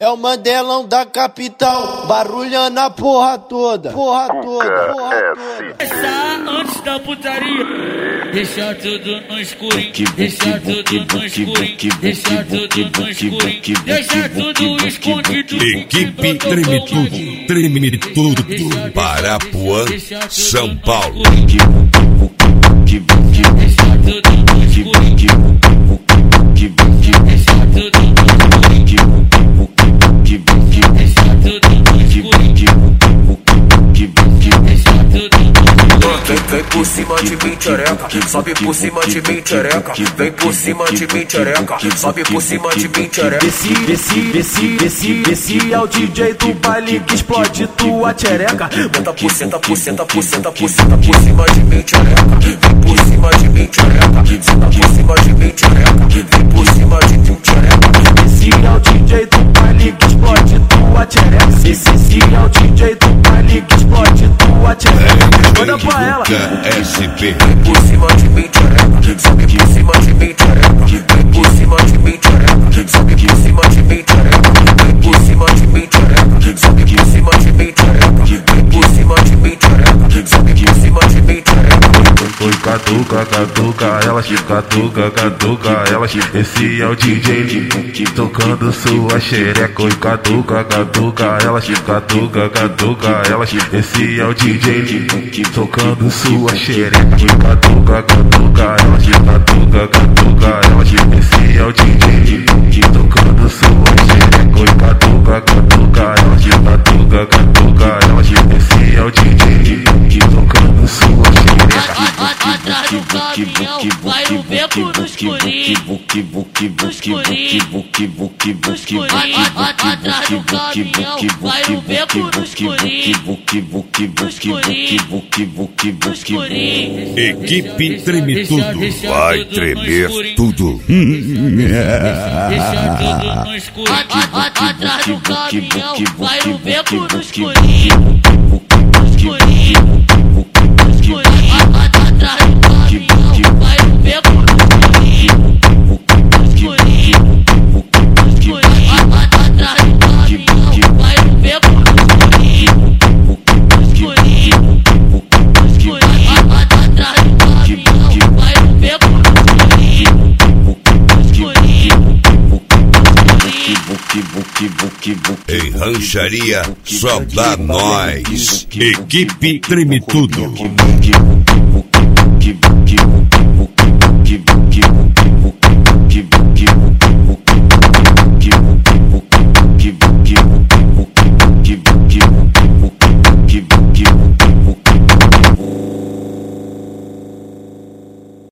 É o Mandelão da capital, barulhando a porra toda, porra toda, porra toda. Começar antes da putaria, deixar tudo no escurinho, deixar tudo no escurinho, deixar tudo no escurinho, deixar tudo escondido. Equipe treme tudo, Parapuã, São Paulo. Deixar tudo no escurinho, deixar tudo no escurinho. Vem por cima de mim, tchereca, sobe por cima de mim, tchereca. Vem por cima de mim, tchereca, sobe por cima de mim, tchereca. Esse é o DJ do baile que explode tua tchereca. Senta por cima de mim, tchereca. Vem por cima de mim, tchereca, senta por cima de mim, tchereca. Vem por cima de mim, tchereca. Esse é o DJ do baile que explode tua tchereca. Esse é o DJ do baile que explode tua tchereca. Manda pra ela. SP. Vem por cima de mim, tchereca, sobe por cima de mim, tchereca. Vem por cima de mim, tchereca, sobe por cima de mim, tchereca. Vem por cima de mim, tchereca, sobe por cima de mim, tchereca. Vem por cima de mim, tchereca, sobe por cima de mim, tchereca. Foi catuca, elas catuca, elas. Esse é o DJ tocando sua xereca. Oi, catuca, elas catuca, elas. Esse é o DJ tocando sua xereca. Oi, catuca, elas catuca, elas. Esse é o DJ tocando sua xereca. Oi, catuca, elas catuca, elas. Esse é o DJ tocando sua xereca. Atrás do caminhão, vai o beco no escurinho, no escurinho. Atrás do caminhão, vai o beco no escurinho, no escurinho. Equipe treme tudo, vai tremer tudo. Deixar tudo no escurinho. Atrás do caminhão, vai o beco no escurinho, no escurinho. Em rancharia, só dá nós. Equipe treme tudo.